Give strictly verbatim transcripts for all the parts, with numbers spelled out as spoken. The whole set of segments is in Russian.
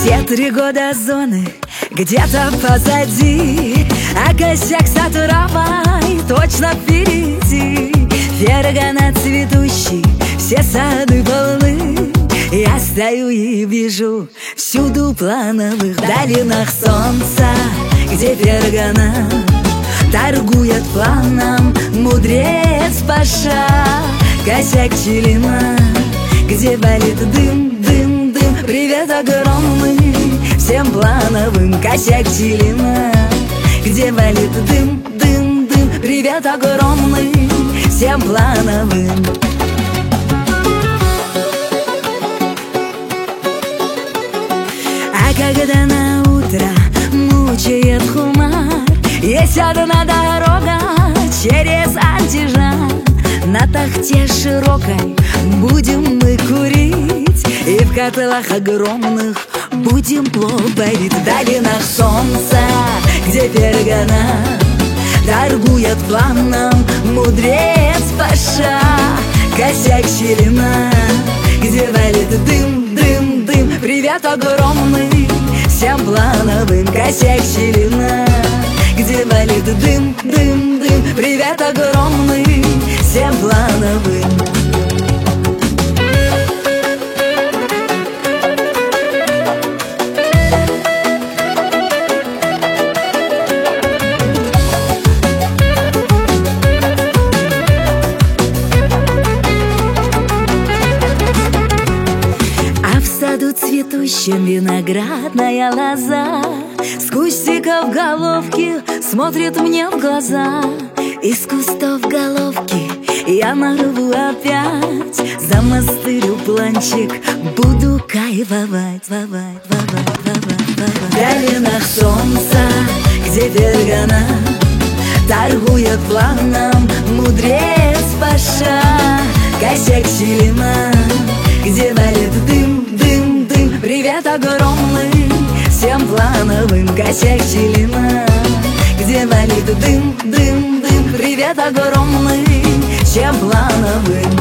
Все три года зоны где-то позади, а косяк сатуровой точно впереди. Фергана цветущий, все сады полны. Я стою и вижу всюду плановых долинах солнца, где Фергана торгует планом мудрец Паша. Косяк Чилина, где болит дым, дым, дым. Привет огромный всем плановым. Косяк Чилина, где болит дым, дым, дым. Привет огромный всем плановым. А когда на утро мучает хумар, есть одна дорога через Андижан. На тахте широкой будем мы курить, и в котлах огромных будем плов варить. В долинах солнца, где Фергана торгует планом мудрец Паша. Косяк Чилина, где валит дым, дым, дым. Привет огромный всем плановым. Косяк Чилина, где валит дым, дым, дым. Привет огромный всем плановым. А в саду цветущем виноградная лоза с кустиков головки смотрит мне в глаза. Из кустов головки я нарву опять, замастырю планчик, буду кайфовать, вовать, вовать, вовать, вовать. В долинах солнца, где Фергана торгует планом мудрец Паша. Косяк Чилина, где валит дым, дым, дым. Привет огромный всем плановым. Косяк Чилина, где валит дым, дым, дым. Привет огромный всем плановым.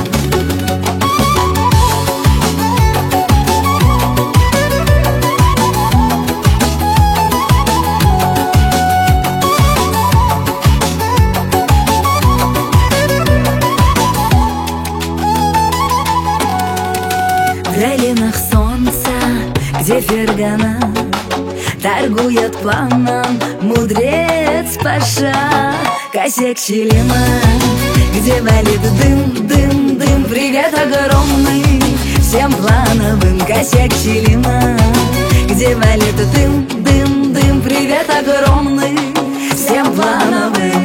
В долинах солнца, где Фергана торгует планом мудрец Паша. Косяк Чилина, где валит дым, дым, дым. Привет огромный всем плановым. Косяк Чилина, где валит дым, дым, дым. Привет огромный всем плановым.